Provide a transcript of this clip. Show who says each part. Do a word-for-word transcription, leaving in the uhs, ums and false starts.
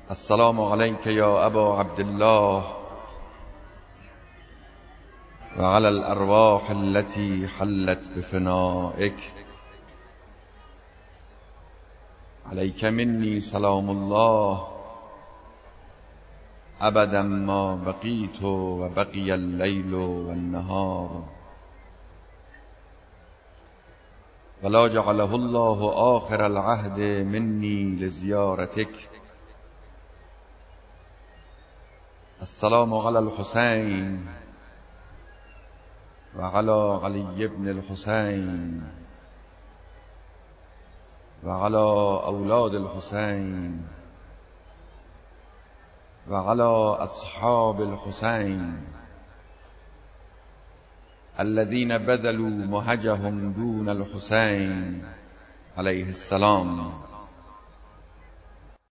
Speaker 1: السلام عليك يا أبا عبد الله وعلى الأرواح التي حلت بفنائك. عليك مني سلام الله أبدا ما بقيت وبقي الليل والنهار، ولا جعله الله آخر العهد مني لزيارتك. السلام على الحسين وعلى علي بن الحسين وعلى أولاد الحسين وعلى أصحاب الحسين الذين بذلوا مهجهم دون الحسين عليه السلام.